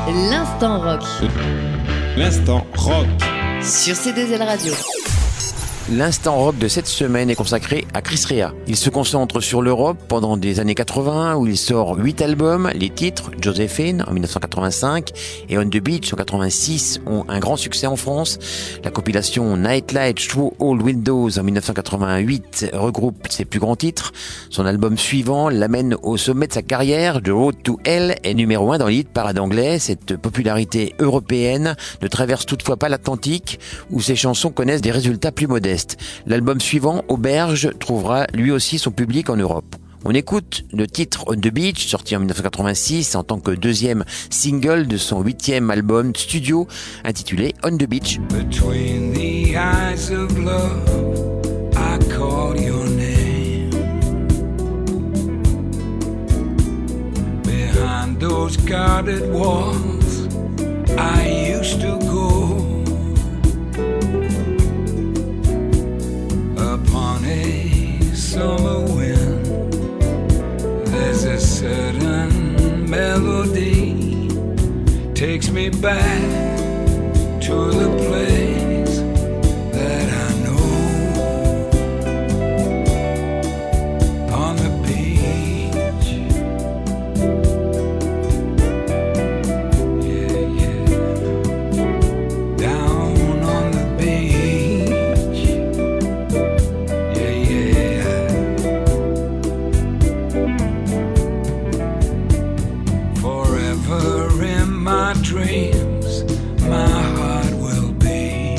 L'instant rock. L'instant rock. Sur C2L Radio. L'instant rock de cette semaine est consacré à Chris Rea. Il se concentre sur l'Europe pendant des années 80 où il sort 8 albums. Les titres Josephine en 1985 et On the Beach en 86 ont un grand succès en France. La compilation Nightlight Through All Windows en 1988 regroupe ses plus grands titres. Son album suivant l'amène au sommet de sa carrière. The Road to Hell est numéro 1 dans les hit parade anglais. Cette popularité européenne ne traverse toutefois pas l'Atlantique où ses chansons connaissent des résultats plus modestes. L'album suivant, Auberge, trouvera lui aussi son public en Europe. On écoute le titre On the Beach, sorti en 1986 en tant que deuxième single de son 8e album studio intitulé On the Beach. Between the eyes of love, I call your name. Behind those guarded walls, I used to go. Upon a summer wind, there's a certain melody takes me back to the place that I know. On the beach, yeah, yeah, down on the beach, yeah, yeah. Forever in my dreams, my heart will be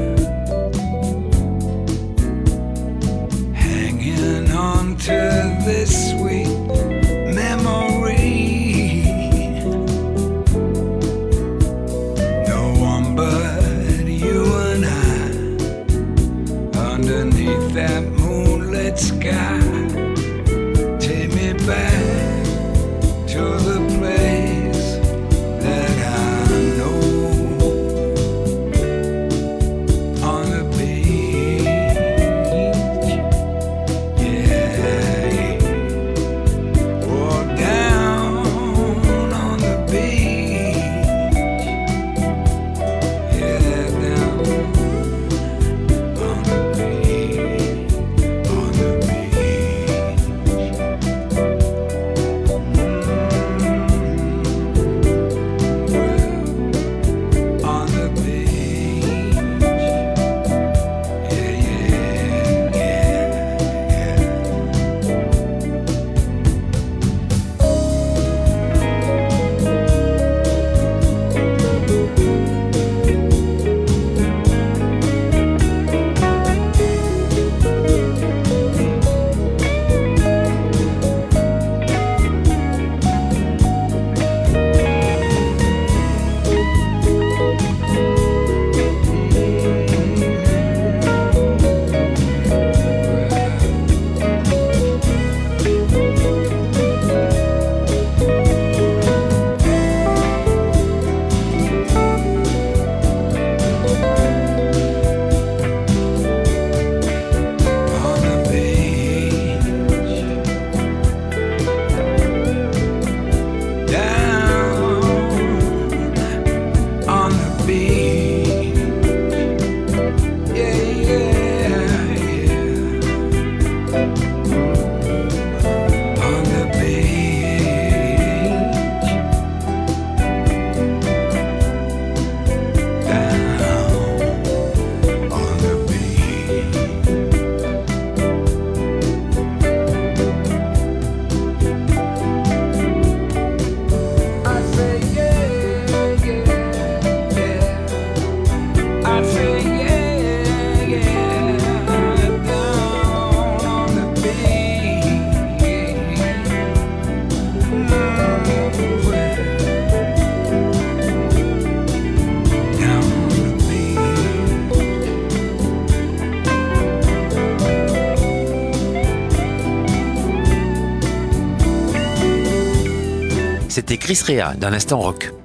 hanging on to this sweet memory. No one but you and I underneath that moonlit sky. Take me back to the place that I know. On the beach, yeah. Walk down on the beach, yeah, down on the beach, on the beach. On the beach, yeah, yeah, yeah, on the beach, down on the beach, yeah, yeah, yeah. On the beach, down on the beach. I say yeah, yeah, yeah. I say yeah, yeah. Down on the beach, down on the C'était Chris Rea dans l'instant rock.